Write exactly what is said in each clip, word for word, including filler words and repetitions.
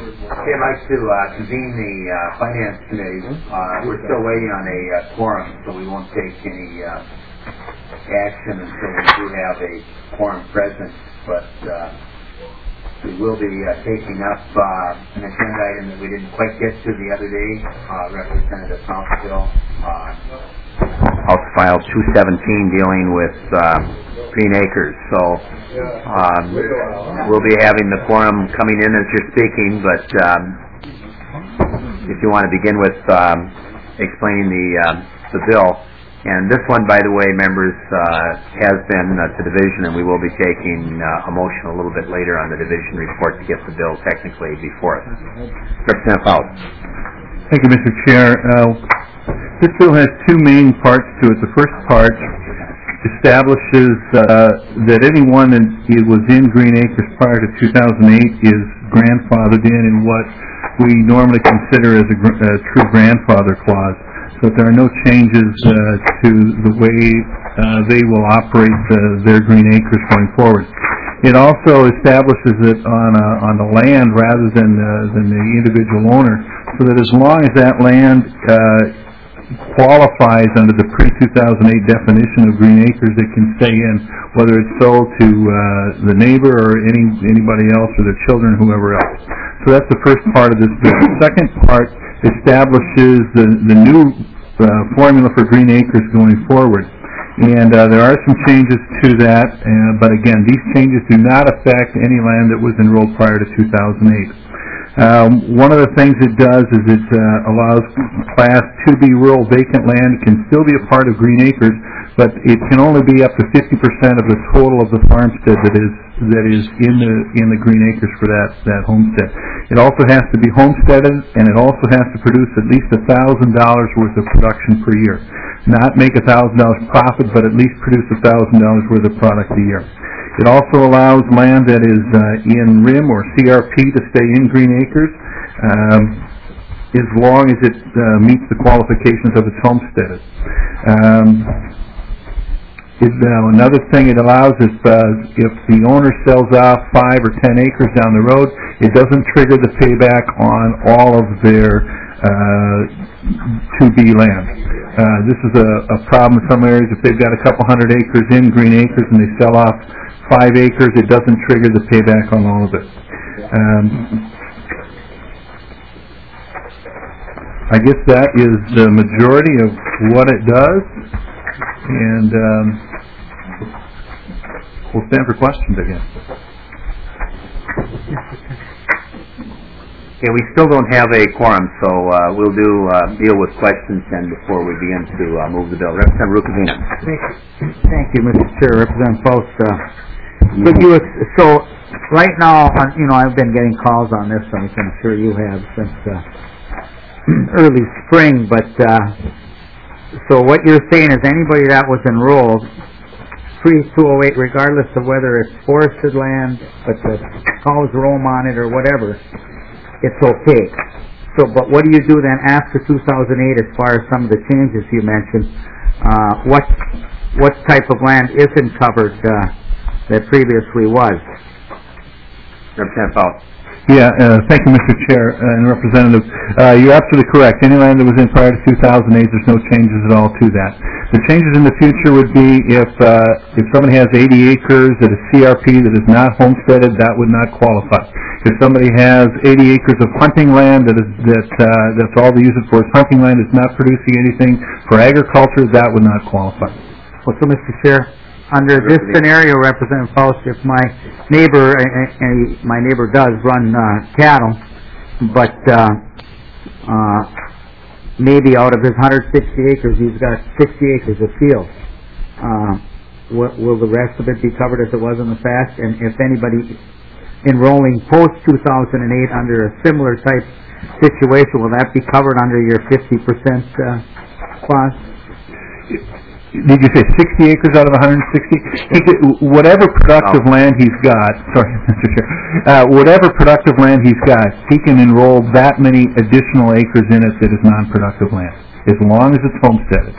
Okay, I'd like to uh, convene the uh, Finance Committee. Uh, we're still waiting on a uh, quorum, so we won't take any uh, action until we do have a quorum present. But uh, we will be uh, taking up uh, an agenda item that we didn't quite get to the other day. Uh, Representative Houseville, uh, House File two seventeen, dealing with uh, Green Acres. So um, we'll be having the quorum coming in as you're speaking, but um, if you want to begin with um, explaining the uh, the bill. And this one, by the way, members, uh, has been uh, to division, and we will be taking uh, a motion a little bit later on the division report to get the bill technically before us. Representative Fowles. Thank you, Mister Chair. Uh, this bill has two main parts to it. The first part establishes uh, that anyone that was in Green Acres prior to two thousand eight is grandfathered in in what we normally consider as a, gr- a true grandfather clause. So there are no changes uh, to the way uh, they will operate uh, their Green Acres going forward. It also establishes it on uh, on the land rather than uh, than the individual owner, so that as long as that land uh, qualifies under the pre two thousand eight definition of Green Acres, it can stay in, whether it's sold to uh, the neighbor or any anybody else or their children, whoever else. So that's the first part of this bill. The second part establishes the, the new uh, formula for Green Acres going forward. And uh, there are some changes to that, uh, but again, these changes do not affect any land that was enrolled prior to two thousand eight. Um, one of the things it does is it uh, allows Class two B rural vacant land. It can still be a part of Green Acres, but it can only be up to fifty percent of the total of the farmstead that is that is in the in the Green Acres for that that homestead. It also has to be homesteaded, and it also has to produce at least a thousand dollars worth of production per year. Not make a thousand dollars profit, but at least produce a thousand dollars worth of product a year. It also allows land that is uh, in R I M or C R P to stay in Green Acres, um, as long as it uh, meets the qualifications of its homesteaded. Um, it, uh, another thing it allows is uh, if the owner sells off five or ten acres down the road, it doesn't trigger the payback on all of their uh, two B land. Uh, this is a, a problem in some areas. If they've got a couple hundred acres in Green Acres and they sell off five acres, it doesn't trigger the payback on all of it. Um, I guess that is the majority of what it does, and um, we'll stand for questions again. Okay, we still don't have a quorum, so uh, we'll do uh, deal with questions then before we begin to uh, move the bill. Representative Rukavina. Thank you, Thank you Mister Chair. Representative Faust. Uh, but you, so right now, you know, I've been getting calls on this, I'm sure you have since uh, early spring. But uh, so what you're saying is anybody that was enrolled pre two oh eight, regardless of whether it's forested land, but the cows roam on it or whatever, it's okay. So, but what do you do then after two thousand eight as far as some of the changes you mentioned? Uh, what what type of land isn't covered uh, that previously was? Representative Fowles. Yeah, uh, thank you, Mister Chair uh, and Representative. Uh, you're absolutely correct. Any land that was in prior to two thousand eight, there's no changes at all to that. The changes in the future would be if uh, if somebody has eighty acres at a C R P that is not homesteaded, that would not qualify. If somebody has eighty acres of hunting land that is that uh, that's all they use it for is hunting land, is not producing anything for agriculture, that would not qualify. Well, so Mister Chair, under this scenario, Representative Faust, if my neighbor, and my neighbor does run uh, cattle, but uh, uh, maybe out of his one hundred sixty acres, he's got sixty acres of field. Uh, will, will the rest of it be covered as it was in the past? And if anybody enrolling post two thousand eight under a similar type situation, will that be covered under your fifty percent uh, clause? Did you say sixty acres out of one hundred sixty? He could, whatever productive oh. land he's got, sorry, Mister Chair, uh, whatever productive land he's got, he can enroll that many additional acres in it that is non-productive land, as long as it's homesteaded.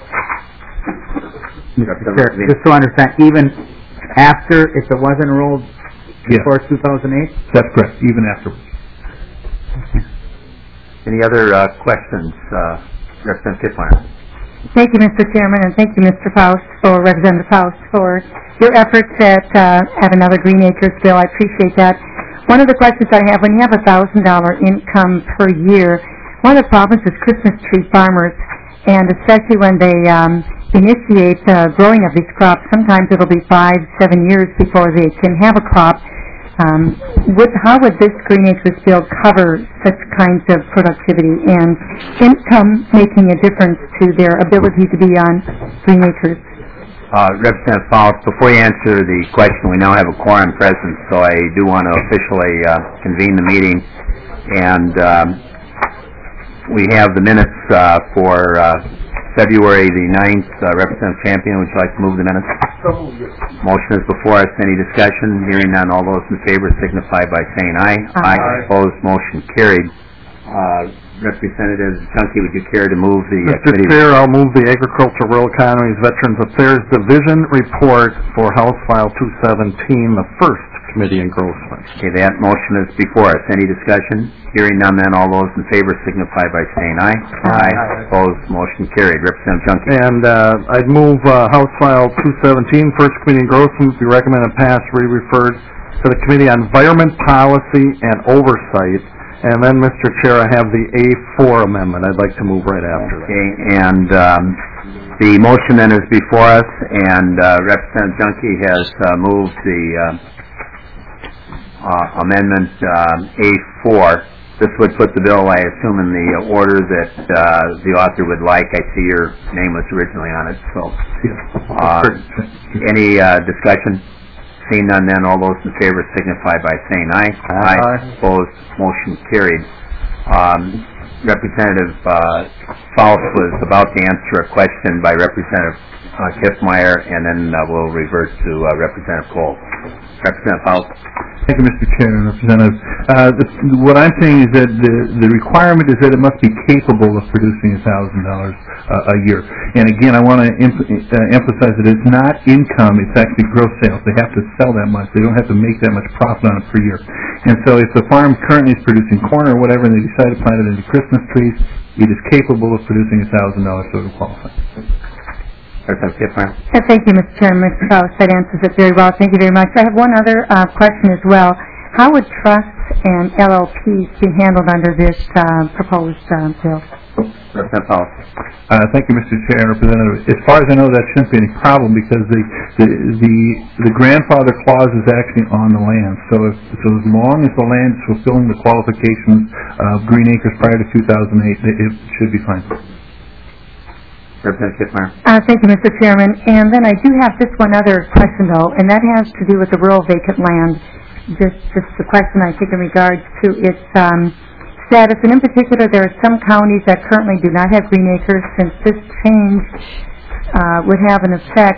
Sure. Just to understand, even after, if it was enrolled before yes. two thousand eight? That's correct, even afterwards. Any other uh, questions, uh, Representative Kittmeyer? Thank you, Mister Chairman, and thank you, Mister Faust, or Representative Faust, for your efforts at uh, at another Green Acres bill. I appreciate that. One of the questions I have, when you have a thousand dollar income per year, one of the problems is Christmas tree farmers, and especially when they um, initiate uh, growing of these crops, sometimes it'll be five, seven years before they can have a crop. Um, would, how would this Green Acres bill cover such kinds of productivity and income making a difference to their ability to be on Green Acres? Uh, Representative Faust, before you answer the question, we now have a quorum present, so I do want to officially uh, convene the meeting. And um, we have the minutes uh, for uh, February the ninth. Uh, Representative Champion, would you like to move the minutes? Motion is before us. Any discussion? Hearing none, all those in favor signify by saying aye. Aye. Aye. Opposed, motion carried. Uh, Representative Chunky, would you care to move the uh, Mister committee? Chair, I'll move the Agricultural, Rural Economies, Veterans Affairs Division report for House File two seventeen, the first committee engrossment. Okay, that motion is before us. Any discussion? Hearing none, then all those in favor signify by saying aye. Aye. Aye. Opposed, motion carried. Representative Chunky. And uh, I'd move uh, House File two seventeen, first committee engrossment, be recommended pass, re-referred to the Committee on Environment Policy and Oversight. And then, Mister Chair, I have the A four amendment I'd like to move right after that. Okay, and um, the motion then is before us, and uh, Representative Junkie has uh, moved the uh, uh, amendment uh, A four. This would put the bill, I assume, in the order that uh, the author would like. I see your name was originally on it, so. Uh, any uh, discussion? Seeing none, then all those in favor signify by saying aye. Aye. Aye. Opposed, motion carried. Um, Representative uh, Faust was about to answer a question by Representative uh, Kittmeyer, and then uh, we'll revert to uh, Representative Cole. Representative Faust. Thank you, Mister Chairman, Representative. Uh, the, what I'm saying is that the, the requirement is that it must be capable of producing one thousand dollars uh, a year. And again, I want to em uh, emphasize that it's not income, it's actually gross sales. They have to sell that much. They don't have to make that much profit on it per year. And so if the farm currently is producing corn or whatever and they decide to plant it into Christmas trees, it is capable of producing one thousand dollars, so it will qualify. Representative Kittmeyer. Uh, Thank you, Mister Chairman. Mister Faust, that answers it very well. Thank you very much. I have one other uh, question as well. How would trusts and L L Ps be handled under this uh, proposed uh, bill? Representative Faust. Uh, thank you, Mister Chair and Representative. As far as I know, that shouldn't be any problem because the the the, the grandfather clause is actually on the land. So if, so as long as the land is fulfilling the qualifications of Green Acres prior to two thousand eight, it, it should be fine. Representative Kittmeyer. Uh, thank you, Mister Chairman. And then I do have just one other question, though, and that has to do with the rural vacant land. Just, just the question I think in regards to its um, status, and in particular, there are some counties that currently do not have Green Acres. Since this change uh, would have an effect,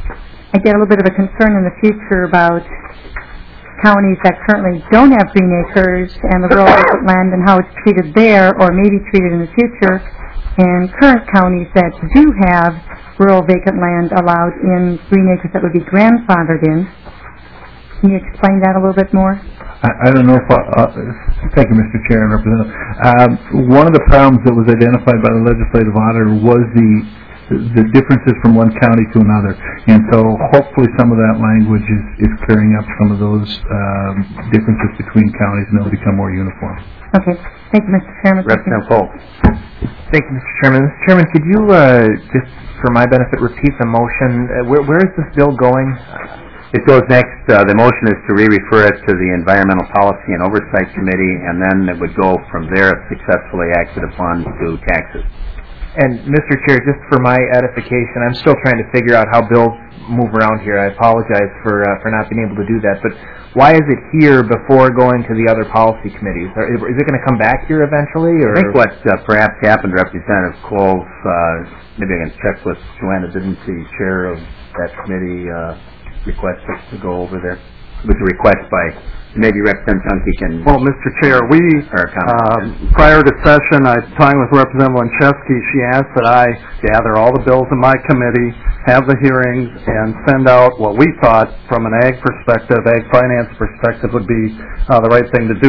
I get a little bit of a concern in the future about counties that currently don't have Green Acres and the rural vacant land and how it's treated there, or maybe treated in the future. And current counties that do have rural vacant land allowed in Green Acres that would be grandfathered in. Can you explain that a little bit more? I, I don't know if, I, uh, thank you, Mister Chair and Representative. Um, one of the problems that was identified by the legislative auditor was the the differences from one county to another. And so hopefully some of that language is, is clearing up some of those um, differences between counties and they'll become more uniform. Okay. Thank you, Mister Chairman. Representative Cole. Thank you, Mister Chairman. Mister Chairman, could you, uh, just for my benefit, repeat the motion? Uh, where, where is this bill going? It goes next. Uh, the motion is to re-refer it to the Environmental Policy and Oversight Committee, and then it would go from there, if successfully acted upon, to taxes. And, Mister Chair, just for my edification, I'm still trying to figure out how bills move around here. I apologize for uh, for not being able to do that. But why is it here before going to the other policy committees? Are, is it going to come back here eventually? Or? I think what uh, perhaps happened, Representative Cole, uh, maybe I can check with Joanna, didn't the chair of that committee uh, request us to go over there? With a request by, maybe Representative Chunky can... Well, Mister Chair, we, um, prior to session, I talked with Representative Lenchesky. She asked that I gather all the bills in my committee, have the hearings, and send out what we thought, from an ag perspective, ag finance perspective, would be uh, the right thing to do.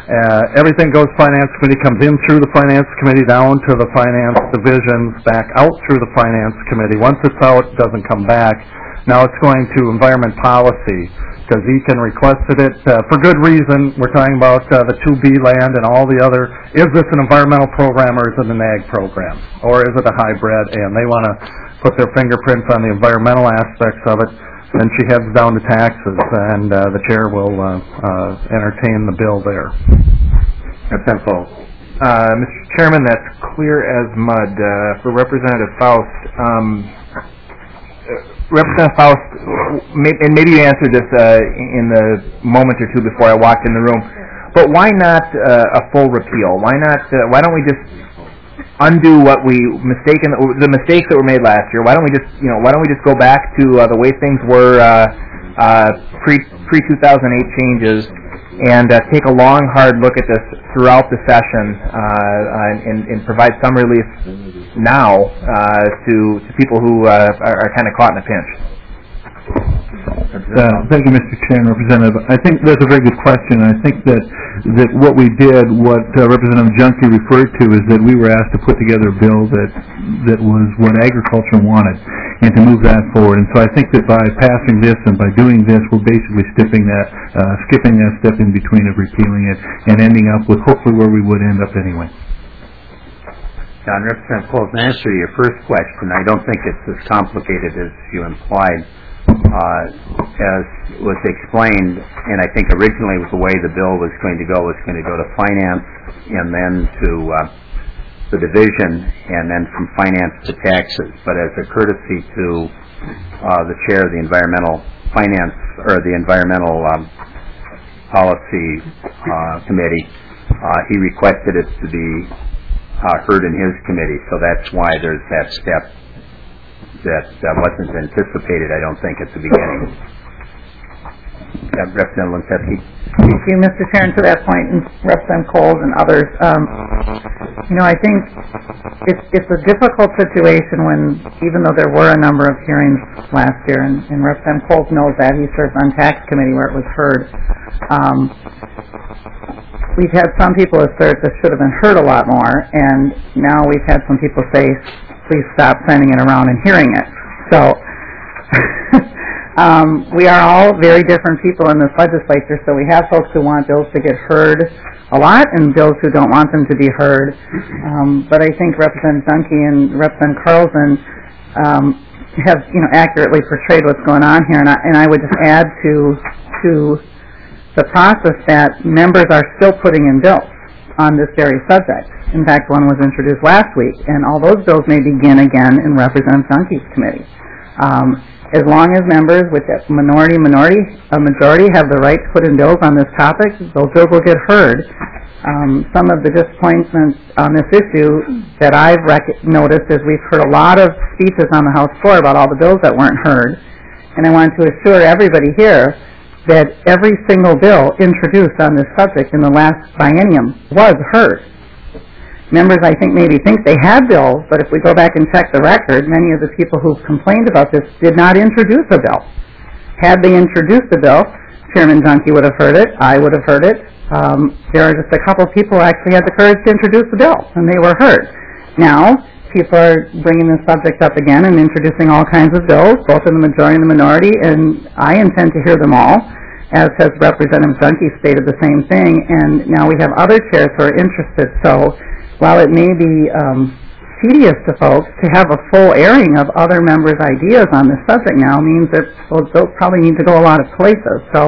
Uh, everything goes finance committee, comes in through the finance committee, down to the finance divisions, back out through the finance committee. Once it's out, it doesn't come back. Now it's going to environment policy, because Eaton requested it uh, for good reason. We're talking about uh, the two B land and all the other, is this an environmental program or is it an ag program? Or is it a hybrid? And they want to put their fingerprints on the environmental aspects of it. Then she heads down to taxes, and uh, the chair will uh, uh, entertain the bill there. Representative Paul. Uh, Mister Chairman, that's clear as mud. Uh, for Representative Faust, um, uh, Representative Faust, may, and maybe you answered this uh, in the moment or two before I walked in the room, but why not uh, a full repeal? Why not? Uh, why don't we just undo what we mistaken the mistakes that were made last year? Why don't we just you know why don't we just go back to uh, the way things were uh, uh, pre pre two thousand eight changes and uh, take a long hard look at this throughout the session uh, and, and provide some relief now uh, to to people who uh, are, are kind of caught in a pinch. Uh, thank you, Mister Chair and Representative. I think that's a very good question. I think that that what we did, what uh, Representative Junkie referred to, is that we were asked to put together a bill that that was what agriculture wanted, and to move that forward. And so I think that by passing this and by doing this, we're basically skipping that, uh, skipping that step in between of repealing it and ending up with hopefully where we would end up anyway. John, Representative Cole, in answer to your first question, I don't think it's as complicated as you implied. Uh, as was explained, and I think originally was the way the bill was going to go, was going to go to finance and then to uh, the division and then from finance to taxes. But as a courtesy to uh, the chair of the environmental finance or the environmental um, policy uh, committee, uh, he requested it to be uh, heard in his committee. So that's why there's that step that uh, wasn't anticipated, I don't think, at the beginning. Uh, Representative Linsevsky. Thank you, Mister Chair, and to that point, and Representative Coles and others, um, you know, I think it's, it's a difficult situation when, even though there were a number of hearings last year, and, and Representative Coles knows that, he serves on tax committee where it was heard, um, we've had some people assert this should have been heard a lot more, and now we've had some people say, please stop sending it around and hearing it. So, um, we are all very different people in this legislature, so we have folks who want bills to get heard a lot and bills who don't want them to be heard. Um, but I think Representative Dunke and Representative Carlson um, have, you know, accurately portrayed what's going on here, and I, and I would just add to, to the process that members are still putting in bills on this very subject. In fact, one was introduced last week, and all those bills may begin again in Representative Dunke's committee. Um, as long as members with a minority, minority, a majority have the right to put in bills on this topic, those bills will get heard. Um, some of the disappointments on this issue that I've rec- noticed is we've heard a lot of speeches on the House floor about all the bills that weren't heard, and I want to assure everybody here that every single bill introduced on this subject in the last biennium was heard. Members, I think, maybe think they had bills, but if we go back and check the record, many of the people who complained about this did not introduce a bill. Had they introduced a bill, Chairman Junkie would have heard it, I would have heard it. Um, there are just a couple of people who actually had the courage to introduce the bill, and they were heard. Now, people are bringing this subject up again and introducing all kinds of bills, both in the majority and the minority, and I intend to hear them all, as has Representative Junkie stated the same thing, and now we have other chairs who are interested. So while it may be um, tedious to folks, to have a full airing of other members' ideas on this subject now means that those bills probably need to go a lot of places. So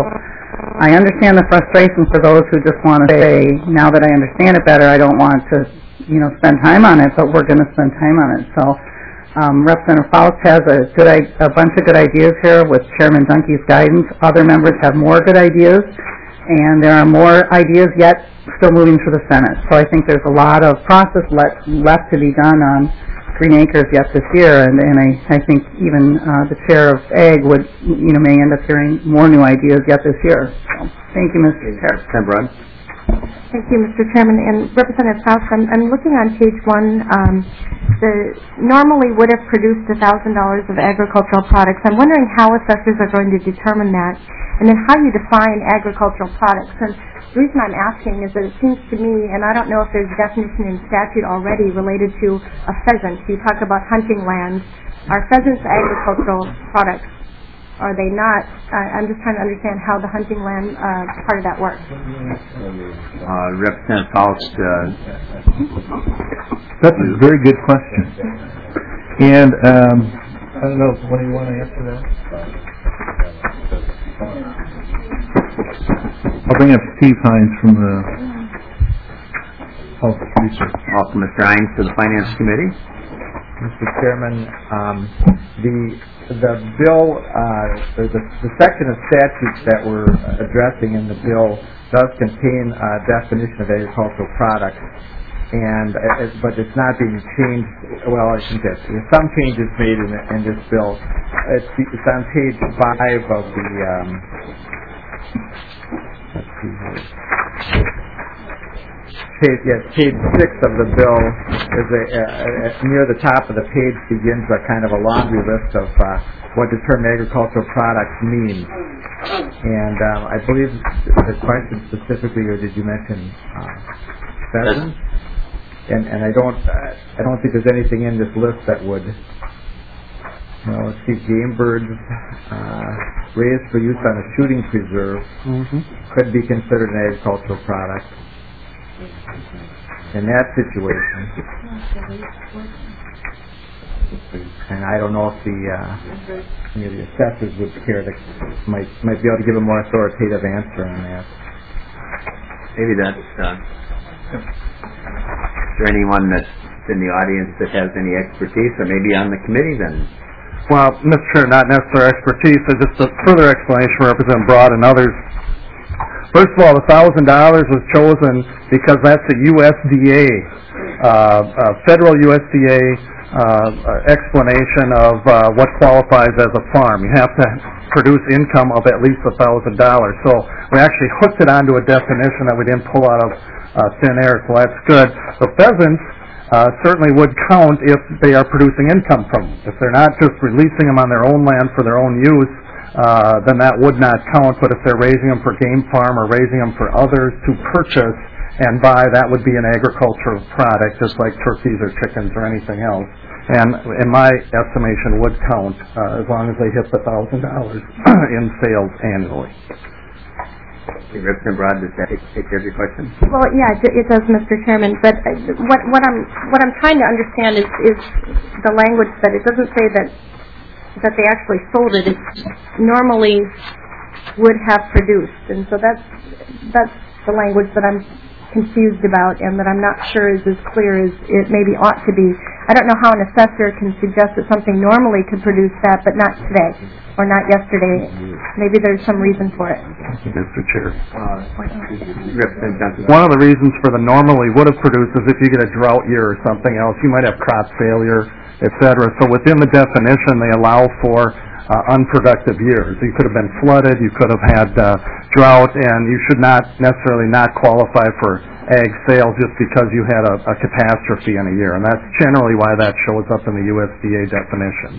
I understand the frustration for those who just want to say, now that I understand it better, I don't want to, you know, spend time on it, but we're going to spend time on it. So um, Representative Faust has a good, a bunch of good ideas here with Chairman Dunkie's guidance. Other members have more good ideas, and there are more ideas yet still moving through the Senate. So I think there's a lot of process left, left to be done on Green Acres yet this year, and, and I, I think even uh, the chair of Ag would, you know, may end up hearing more new ideas yet this year. So, thank you, Mister Chair. Senator Brown. Thank you, Mister Chairman. And Representative Faust, I'm, I'm looking on page one. Um, the normally would have produced one thousand dollars of agricultural products. I'm wondering how assessors are going to determine that, and then how you define agricultural products. And the reason I'm asking is that it seems to me, and I don't know if there's a definition in statute already related to a pheasant. You talk about hunting land. Are pheasants agricultural products? Are they not? Uh, I'm just trying to understand how the hunting land uh, part of that works. Uh, Representative Faust, uh, That's a very good question. And um, I don't know, what do you want to answer that? I'll bring up Steve Hines from the Health Research. also Mister Hines to the Finance Committee. Mister Chairman, um, the the bill, uh, the, the section of statutes that we're addressing in the bill does contain a definition of agricultural products, and uh, it, but it's not being changed. Well, I think that there's some changes made in, in this bill. It's, it's on page five of the. Um, let's see here. Page, yes, page six of the bill is a, a, a, near the top of the page begins a kind of a laundry list of uh, what the term agricultural products means. And um, I believe the question specifically, or did you mention uh, pheasants? And and I don't uh, I don't think there's anything in this list that would. Well, let's see, game birds uh, raised for use on a shooting preserve mm-hmm. could be considered an agricultural product. In that situation, and I don't know if the uh, any of the assessors would care to might might be able to give a more authoritative answer on that. Maybe that's. Uh, is there anyone that's in the audience that has any expertise, or maybe on the committee then? Well, Mister Chair, not necessary expertise, but just a further explanation from Representative Broad and others. First of all, the one thousand dollars was chosen because that's a U S D A, uh, uh, federal U S D A uh, explanation of uh, what qualifies as a farm. You have to produce income of at least one thousand dollars. So we actually hooked it onto a definition that we didn't pull out of uh, thin air, so that's good. The pheasants uh, certainly would count if they are producing income from them. If they're not just releasing them on their own land for their own use, Uh, then that would not count. But if they're raising them for game farm or raising them for others to purchase and buy, that would be an agricultural product, just like turkeys or chickens or anything else. And in my estimation, would count uh, as long as they hit the thousand dollars in sales annually. Okay, Representative Broad, does that take, take care of your question? Well, yeah, it, it does, Mister Chairman. But uh, what, what I'm what I'm trying to understand is, is the language that it doesn't say that. that they actually sold it, it normally would have produced. And so that's that's the language that I'm confused about and that I'm not sure is as clear as it maybe ought to be. I don't know how an assessor can suggest that something normally could produce that, but not today or not yesterday. Maybe there's some reason for it. Mister Chair. Uh, Representative Johnson. One of the reasons for the normally would have produced is if you get a drought year or something else, you might have crop failure, et cetera. So within the definition, they allow for uh, unproductive years. You could have been flooded, you could have had uh, drought, and you should not necessarily not qualify for ag sales just because you had a, a catastrophe in a year. And that's generally why that shows up in the U S D A definition.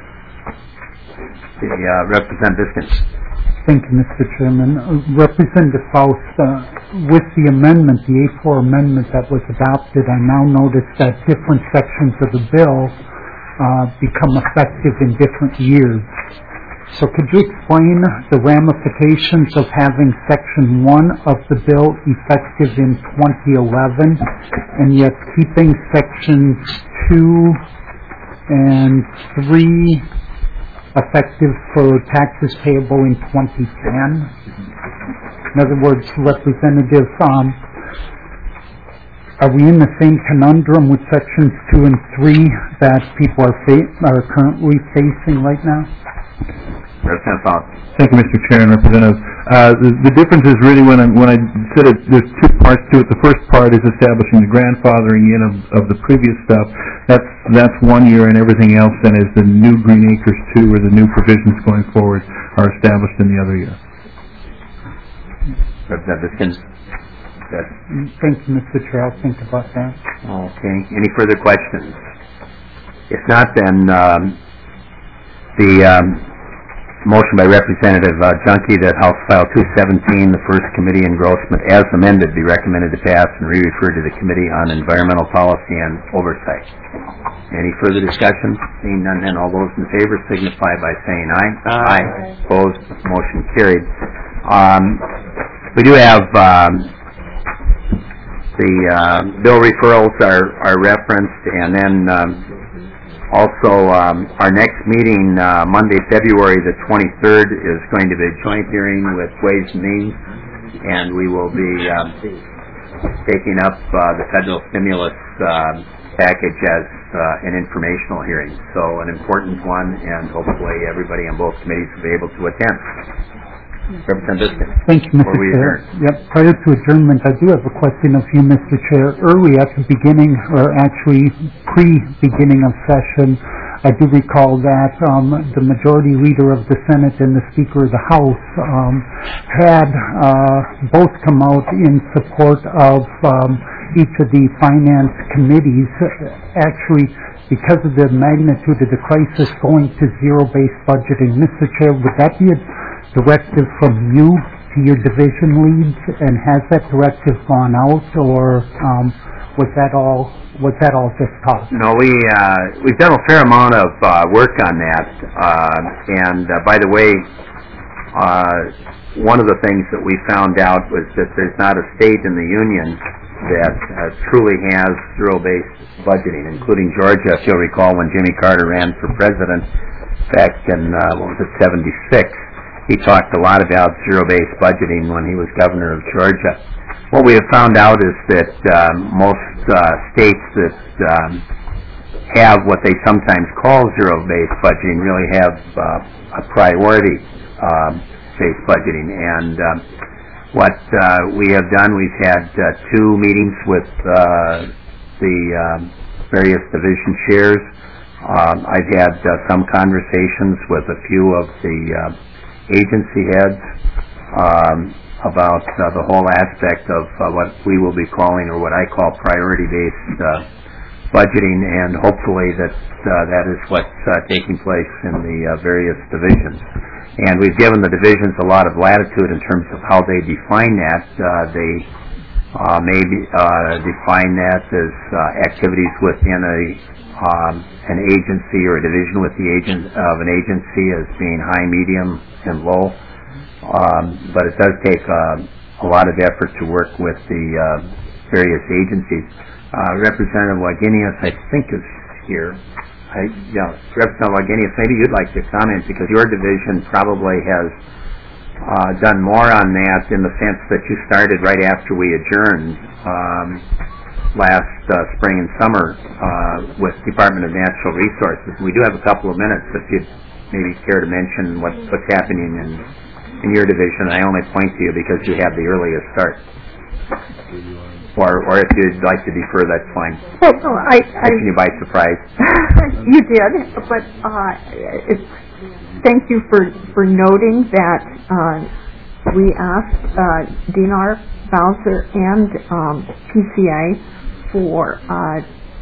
The uh, Representative Biskins. Thank you, Mister Chairman. Uh, Representative Faust, uh, with the amendment, the A four amendment that was adopted, I now notice that different sections of the bill uh, become effective in different years. So could you explain the ramifications of having Section one of the bill effective in twenty eleven and yet keeping Sections two and three effective for taxes payable in twenty ten? In other words, Representative, um, are we in the same conundrum with Sections two and three that people are fa- are currently facing right now? Representative Faust. Thank you, Mister Chair and Representative. Uh, the, the difference is really when I, when I said it, there's two parts to it. The first part is establishing the grandfathering in of, of the previous stuff. That's that's one year, and everything else then is the new Green Acres two, or the new provisions going forward are established in the other year. Representative Biskins. That, Thank you, Mister Chair. I'll think about that. okay. Any further questions? If not, then um, the um, motion by Representative uh, Junkie that House File two seventeen, the first committee engrossment as amended, be recommended to pass and re-referred to the Committee on Environmental Policy and Oversight. Any further discussion? Seeing none, then all those in favor signify by saying aye. Aye. Aye. Opposed? Motion carried. Um, we do have um, the uh, bill referrals are, are referenced, and then um, also um, our next meeting, uh, Monday, February the twenty-third, is going to be a joint hearing with Ways and Means, and we will be um, taking up uh, the federal stimulus uh, package as uh, an informational hearing. So an important one, and hopefully everybody on both committees will be able to attend. Representative Biscuit. Thank you, Mister Before we Chair. adjourn. Yep, prior to adjournment, I do have a question of you, Mister Chair. Early at the beginning, or actually pre-beginning of session, I do recall that um, the majority leader of the Senate and the Speaker of the House um, had uh, both come out in support of um, each of the finance committees. Actually, because of the magnitude of the crisis, going to zero-based budgeting. Mister Chair, would that be a directive from you to your division leads, and has that directive gone out, or um, was that all was that all just talk? No, we uh, we've done a fair amount of uh, work on that, uh, and uh, by the way, uh, one of the things that we found out was that there's not a state in the union that uh, truly has zero-based budgeting, including Georgia. If you'll recall, when Jimmy Carter ran for president back in uh, what was it, seventy-six. He talked a lot about zero-based budgeting when he was governor of Georgia. What we have found out is that um, most uh, states that um, have what they sometimes call zero-based budgeting really have uh, a priority-based um, budgeting. And um, what uh, we have done, we've had uh, two meetings with uh, the um, various division chairs. Um, I've had uh, some conversations with a few of the uh, agency heads um, about uh, the whole aspect of uh, what we will be calling, or what I call, priority-based uh, budgeting, and hopefully that uh, that is what's uh, taking place in the uh, various divisions. And we've given the divisions a lot of latitude in terms of how they define that. Uh, they uh, may be, uh, define that as uh, activities within a Um, an agency or a division with the agent of an agency as being high, medium, and low. Um, but it does take uh, a lot of effort to work with the uh, various agencies. Uh, Representative Wagenius, I think, is here. I, yeah, Representative Wagenius, maybe you'd like to comment, because your division probably has uh, done more on that, in the sense that you started right after we adjourned Um, last uh, spring and summer uh, with Department of Natural Resources. We do have a couple of minutes if you'd maybe care to mention what, what's happening in, in your division. I only point to you because you have the earliest start. Or, or if you'd like to defer, that's fine. Well, no, I, I Taking you by surprise. you did, but uh, it's, thank you for, for noting that uh, we asked uh, D N R, Bowser, and um, P C A for uh,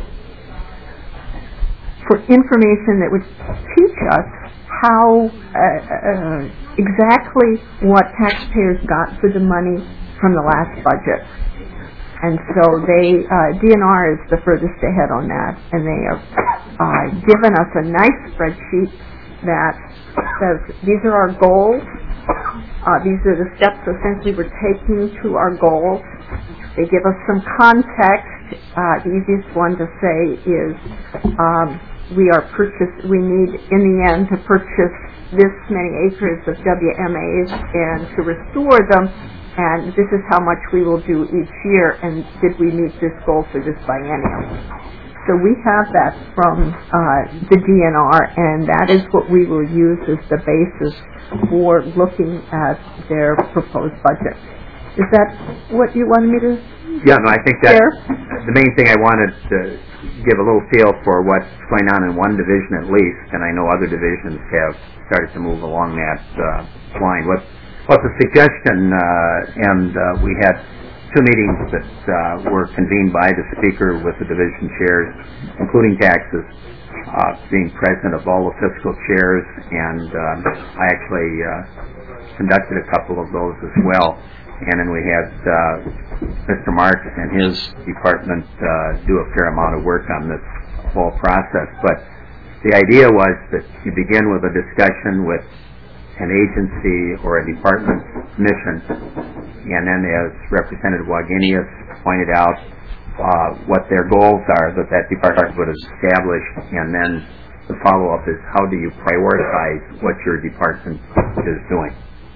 for information that would teach us how uh, uh, exactly what taxpayers got for the money from the last budget. And so they, uh, D N R is the furthest ahead on that, and they have uh, given us a nice spreadsheet that says these are our goals. Uh, these are the steps essentially we're taking to our goals. They give us some context. Uh, the easiest one to say is um, we are purchase. We need, in the end, to purchase this many acres of W M As and to restore them. And this is how much we will do each year. And did we meet this goal for this biennium? So we have that from uh, the D N R, and that is what we will use as the basis for looking at their proposed budget. Is that what you wanted me to Yeah, no, I think that's share? the main thing. I wanted to give a little feel for what's going on in one division at least, and I know other divisions have started to move along that uh, line. What, what's the suggestion, uh, and uh, we had two meetings that uh, were convened by the Speaker with the division chairs, including taxes, uh, being present of all the fiscal chairs, and um, I actually uh, conducted a couple of those as well. And then we had uh, Mister Marks and his department uh, do a fair amount of work on this whole process. But the idea was that you begin with a discussion with an agency or a department mission, and then as Representative Wagenius pointed out, uh, what their goals are that that department would establish, and then the follow-up is how do you prioritize what your department is doing.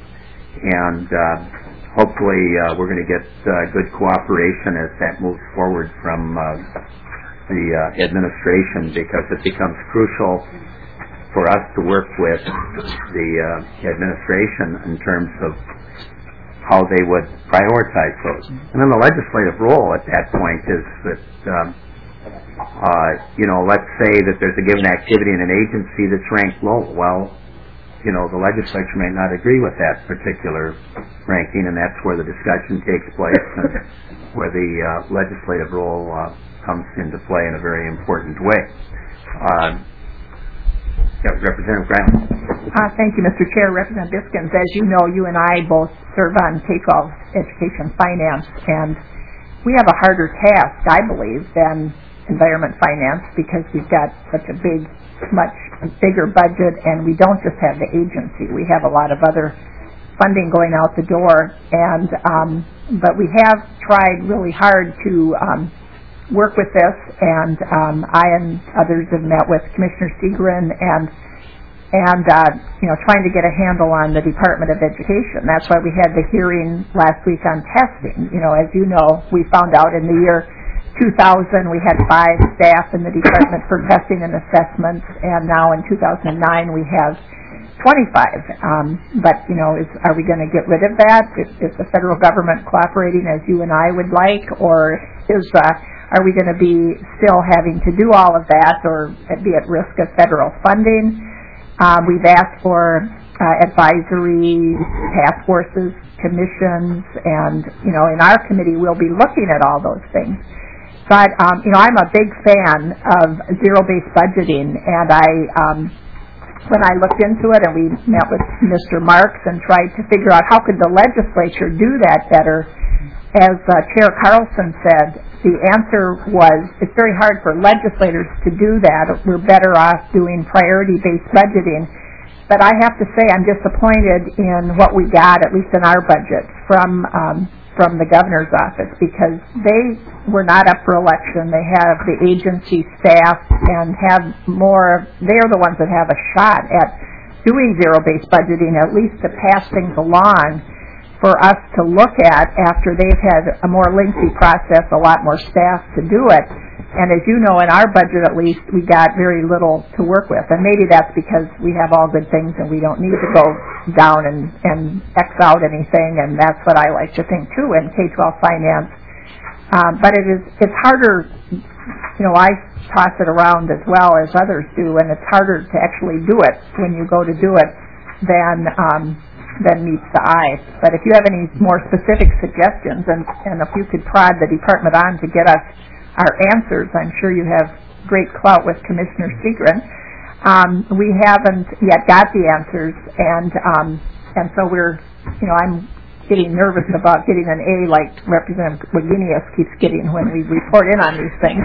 And uh, hopefully uh, we're going to get uh, good cooperation as that moves forward from uh, the uh, administration, because it becomes crucial for us to work with the uh, administration in terms of how they would prioritize those. And then the legislative role at that point is that, um, uh, you know, let's say that there's a given activity in an agency that's ranked low. Well, you know, the legislature may not agree with that particular ranking, and that's where the discussion takes place and where the uh, legislative role uh, comes into play in a very important way. Uh, yeah, Representative Graham. Uh, thank you, Mister Chair. Representative Biskins, as you know, you and I both serve on K twelve Education Finance, and we have a harder task, I believe, than Environment Finance, because we've got such a big, much bigger budget, and we don't just have the agency. We have a lot of other funding going out the door, and um, but we have tried really hard to um, work with this, and um, I and others have met with Commissioner Segrin and and uh, you know, trying to get a handle on the Department of Education. That's why we had the hearing last week on testing. You know, as you know, we found out in the year two thousand we had five staff in the department for testing and assessments, and now in two thousand nine we have twenty-five. Um, but, you know, is, are we going to get rid of that? Is, is the federal government cooperating as you and I would like, or is uh, are we going to be still having to do all of that, or be at risk of federal funding? Um, we've asked for uh, advisory task forces, commissions, and, you know, in our committee we'll be looking at all those things. But, um, you know, I'm a big fan of zero-based budgeting, and I, um, when I looked into it and we met with Mister Marks and tried to figure out how could the legislature do that better, as uh, Chair Carlson said, the answer was it's very hard for legislators to do that. We're better off doing priority-based budgeting. But I have to say I'm disappointed in what we got, at least in our budget, from um, from the governor's office, because they were not up for election. They have the agency staff and have more, they're the ones that have a shot at doing zero-based budgeting, at least to pass things along for us to look at after they've had a more lengthy process, a lot more staff to do it. And as you know, in our budget at least, we got very little to work with. And maybe that's because we have all good things and we don't need to go down and, and X out anything, and that's what I like to think too in K twelve finance. Um, but it is, it's harder, you know, I toss it around as well as others do, and it's harder to actually do it when you go to do it than um, than meets the eye. But if you have any more specific suggestions, and, and if you could prod the department on to get us our answers, I'm sure you have great clout with Commissioner Segrin. Um, we haven't yet got the answers, and um, and so we're, you know, I'm getting nervous about getting an A like Representative Wagenius keeps getting when we report in on these things.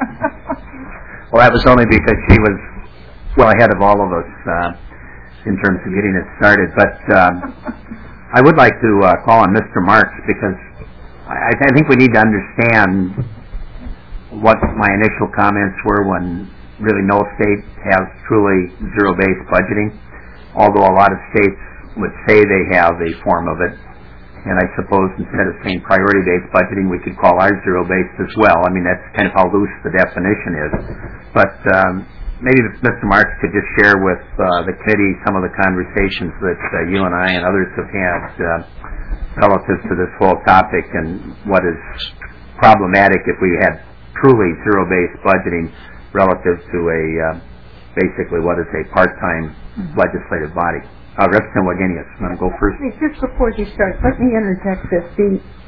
Well, that was only because she was well ahead of all of us uh, in terms of getting it started. But um, I would like to uh, call on Mister Marks, because I, I think we need to understand what my initial comments were when really no state has truly zero-based budgeting, although a lot of states would say they have a form of it. And I suppose instead of saying priority-based budgeting, we could call ours zero-based as well. I mean, that's kind of how loose the definition is. But um, maybe Mister Marks could just share with uh, the committee some of the conversations that uh, you and I and others have had uh, relative to this whole topic, and what is problematic if we had truly zero-based budgeting relative to a uh, basically what is a part-time mm-hmm. legislative body. Uh, Representative Wagenius, you want to go first? Just before you start, let me interject this. The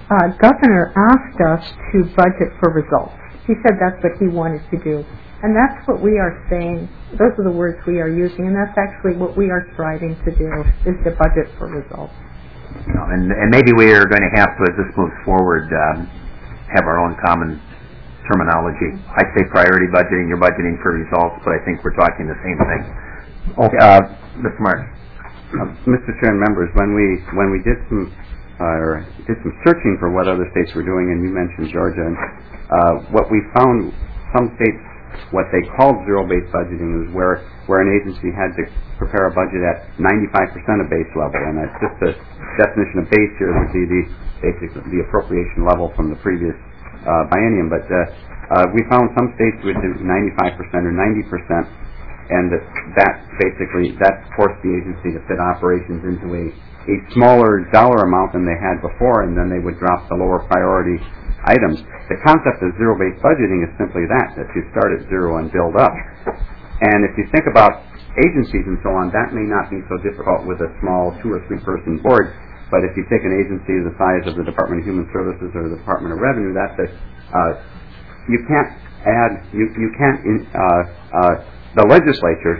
uh, governor asked us to budget for results. He said that's what he wanted to do. And that's what we are saying. Those are the words we are using, and that's actually what we are striving to do, is to budget for results. No, and, and maybe we are going to have to, as this moves forward, um, have our own common terminology. I say priority budgeting, you're budgeting for results, but I think we're talking the same thing. Okay, uh, Mister Martin. Uh, Mister Chair and members, when we when we did some uh, or did some searching for what other states were doing, and you mentioned Georgia, and uh, what we found, some states, what they called zero-based budgeting is where where an agency had to prepare a budget at ninety-five percent of base level, and that's just the definition of base here would be the basically the appropriation level from the previous uh, biennium. But uh, uh, we found some states would do ninety-five percent or ninety percent. And that basically, that forced the agency to fit operations into a, a smaller dollar amount than they had before, and then they would drop the lower priority items. The concept of zero-based budgeting is simply that, that you start at zero and build up. And if you think about agencies and so on, that may not be so difficult with a small two or three person board, but if you take an agency the size of the Department of Human Services or the Department of Revenue, that's a, uh, you can't add, you, you can't, in, uh, uh, the legislature,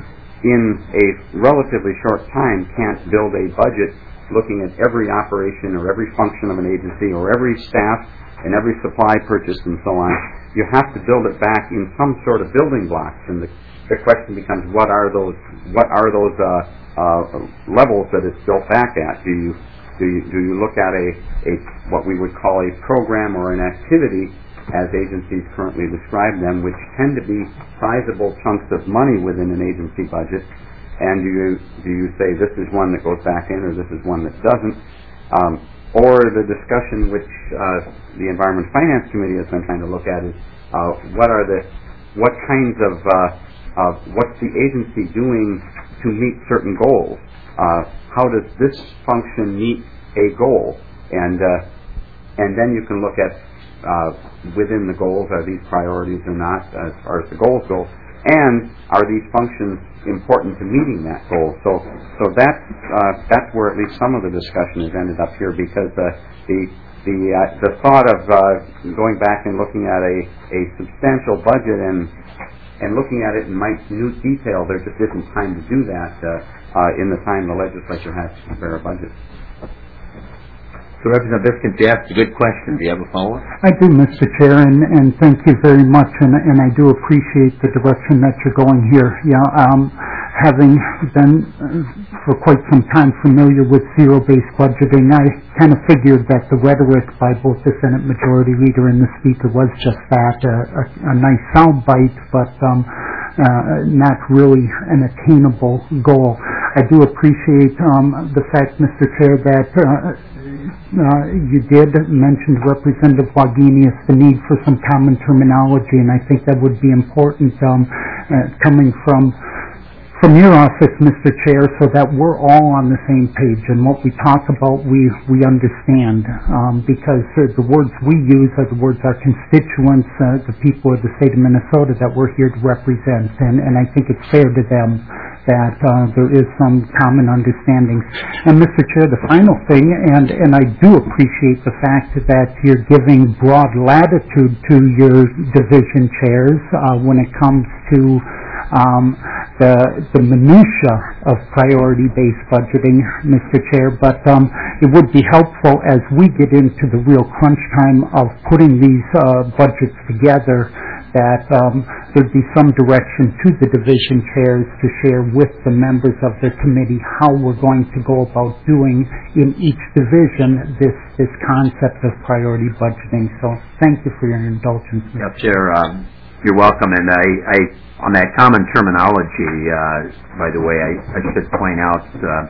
in a relatively short time, can't build a budget looking at every operation or every function of an agency or every staff and every supply purchase and so on. You have to build it back in some sort of building blocks, and the, the question becomes, what are those? What are those uh, uh, levels that it's built back at? Do you do you, do you look at a, a what we would call a program or an activity, as agencies currently describe them, which tend to be sizable chunks of money within an agency budget, and do you, do you say this is one that goes back in or this is one that doesn't? Um, or the discussion which uh, the Environment Finance Committee has been trying to look at is uh, what are the, what kinds of, uh, of, what's the agency doing to meet certain goals? Uh, how does this function meet a goal? And, uh, and then you can look at Uh, within the goals, are these priorities or not as far as the goals go, and are these functions important to meeting that goal? So, so that's uh, that's where at least some of the discussion has ended up here, because uh, the the uh, the thought of uh, going back and looking at a, a substantial budget and and looking at it in minute detail, there just isn't time to do that uh, uh, in the time the legislature has to prepare a budget. So, Representative Biscuit, you asked a good question. Do you have a follow-up? I do, Mister Chair, and, and thank you very much, and, and I do appreciate the direction that you're going here. Yeah, um, having been uh, for quite some time familiar with zero-based budgeting, I kind of figured that the rhetoric by both the Senate Majority Leader and the Speaker was just that, uh, a, a nice soundbite, but um, uh, not really an attainable goal. I do appreciate um, the fact, Mister Chair, that uh, Uh, you did mention to Representative Wagenius the need for some common terminology, and I think that would be important um, uh, coming from from your office, Mister Chair, so that we're all on the same page, and what we talk about we, we understand, um, because uh, the words we use are the words our constituents, uh, the people of the state of Minnesota that we're here to represent, and, and I think it's fair to them that uh, there is some common understanding. And Mister Chair, the final thing, and, and I do appreciate the fact that you're giving broad latitude to your division chairs uh, when it comes to um, the, the minutia of priority-based budgeting, Mister Chair, but um, it would be helpful as we get into the real crunch time of putting these uh, budgets together, that um, there'd be some direction to the division chairs to share with the members of the committee how we're going to go about doing in each division this this concept of priority budgeting. So thank you for your indulgence. Yep, Chair, um, you're welcome. And I, I, on that common terminology, uh, by the way, I, I should point out uh,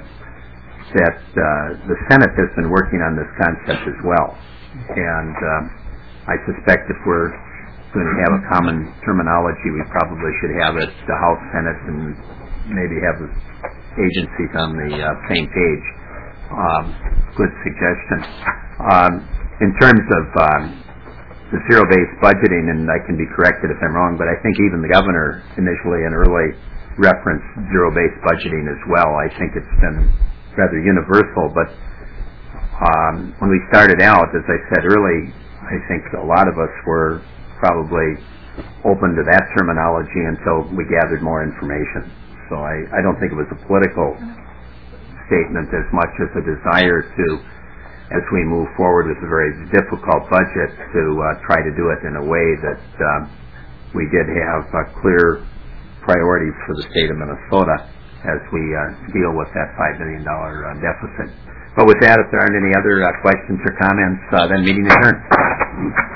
that uh, the Senate has been working on this concept as well. And uh, I suspect if we're going to have a common terminology, we probably should have it the House, Senate, and maybe have the agencies on the uh, same page. Um, good suggestion. Um, in terms of um, the zero-based budgeting, and I can be corrected if I'm wrong, but I think even the governor initially and early referenced zero-based budgeting as well. I think it's been rather universal, but Um, when we started out, as I said early, I think a lot of us were probably open to that terminology until we gathered more information. So I, I don't think it was a political statement as much as a desire to, as we move forward with a very difficult budget, to uh, try to do it in a way that uh, we did have uh, clear priorities for the state of Minnesota as we uh, deal with that five million dollars uh, deficit. But with that, if there aren't any other uh, questions or comments, uh, then meeting adjourned.